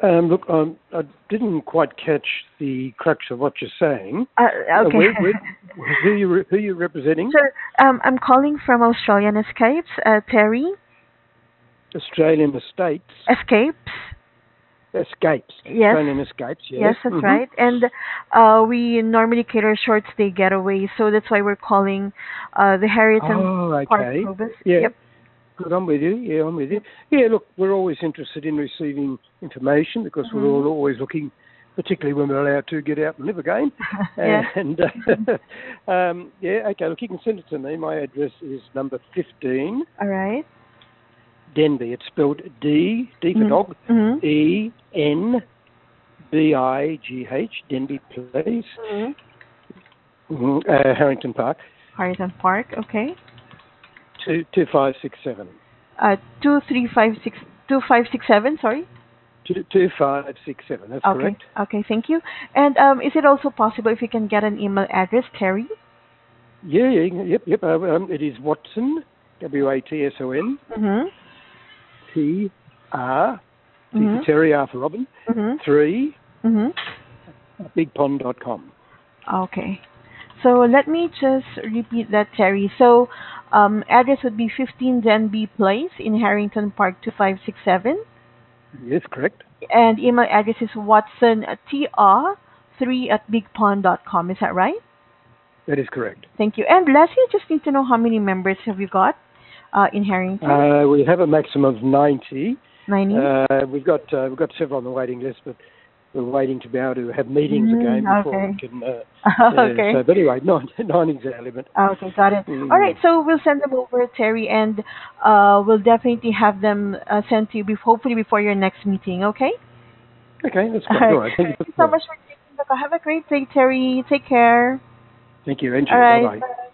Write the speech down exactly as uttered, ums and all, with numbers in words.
Um, look, um, I didn't quite catch the crux of what you're saying. Uh, Uh, okay. where, where, who are you re- who are you representing? Sure. Um, I'm calling from Australian Escapes. Uh, Terry. Australian Estates. Escapes. Escapes. Yes. Australian Escapes. Yes. Yes, that's Mm-hmm. right. And uh, we normally cater short stay getaways, so that's why we're calling uh, the Harrington Oh, Park okay. Province. Yeah. Yep. Good. I'm with you. Yeah, I'm with you. Yep. Yeah. Look, we're always interested in receiving information because we're Mm-hmm. all always looking, particularly when we're allowed to get out and live again. Yeah. And uh, um, yeah, okay. Look, you can send it to me. My address is number fifteen. All right. Denby. It's spelled D, D for Mm-hmm. dog, Mm-hmm. E N B I G H, Denby Place, Mm-hmm. mm, uh, Harrington Park, Harrington Park. Okay. two two five six seven. Uh, two three five six two five six seven. Sorry. Two two five six seven. That's Okay. correct. Okay. Thank you. And um, is it also possible if you can get an email address, Terry? Yeah, yeah, yep, yep. Um, um, it is Watson, W A T S O N, Mm-hmm. T R, T for Mm-hmm. Terry, R for Robin, Mm-hmm. three, Mm-hmm. big pond dot com. Okay. So let me just repeat that, Terry. So um, address would be fifteen Denby Place in Harrington Park two five six seven. Yes, correct. And email address is watson t r three at big pond dot com. Is that right? That is correct. Thank you. And lastly, I just need to know how many members have you got uh, in Harrington? Uh, we have a maximum of ninety. ninety? Uh, we've got uh, we've got several on the waiting list, but we're waiting to be able to have meetings Mm, again before we okay. can. Uh, uh, Okay. so, but anyway, ninety is our limit. Okay, got it. All right, Mm. so we'll send them over, Terry, and uh, we'll definitely have them uh, sent to you, bef- hopefully before your next meeting, okay? Okay, that's All great. right. All right, thank you for Thank you the so call. much for taking the call. Have a great day, Terry. Take care. Thank you, and All you. Bye right. bye.